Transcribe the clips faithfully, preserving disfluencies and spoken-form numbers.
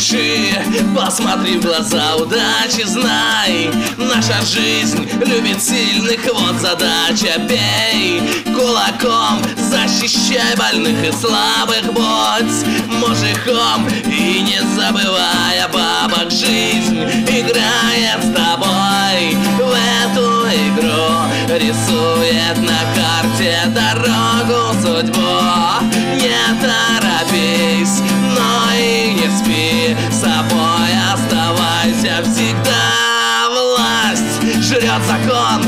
дыши, посмотри в глаза удачи, знай, наша жизнь любит сильных, вот задача. Бей кулаком, защищай больных и слабых, будь мужиком и не забывай о бабах. Жизнь играет с тобой в эту игру, рисует на карте дорогу, судьбу. Не торопись, но и не спи, с собой оставайся всегда. Власть жрет закон,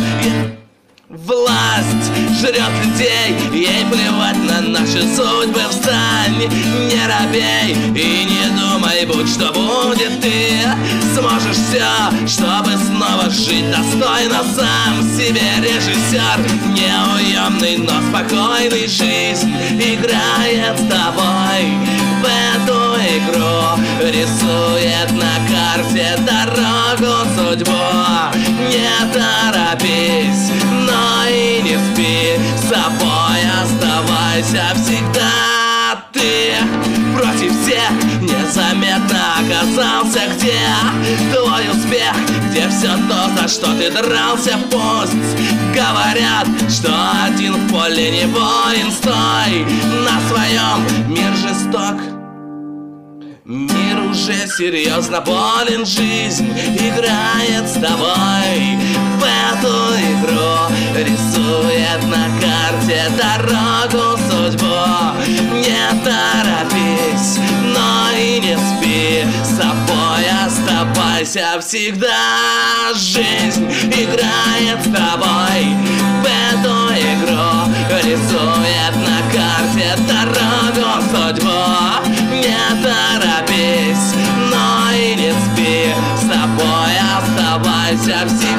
власть жрет людей, ей плевать на наши судьбы. Встань, не робей и не думай, будь что будет, ты сможешь все, чтобы снова жить достойно. Сам себе режиссер, неуемный, но спокойный. Жизнь играет с тобой в эту игру, рисует на карте дорогу, судьбу. Не торопись, но и не спи, с собой оставайся всегда. Ты против всех незаметно оказался. Где твой успех, где все то, за что ты дрался? Пусть говорят, что один в поле не воин. Стой на своем, мир жесток, мир уже серьезно болен. Жизнь играет с тобой в эту игру, рисует на карте дорогу, судьбу. Не торопись, но и не спи, с собой оставайся всегда. Жизнь играет с тобой в эту игру, рисует на карте дорогу, судьбу. Не торопись, но и не спи, с собой оставайся всегда.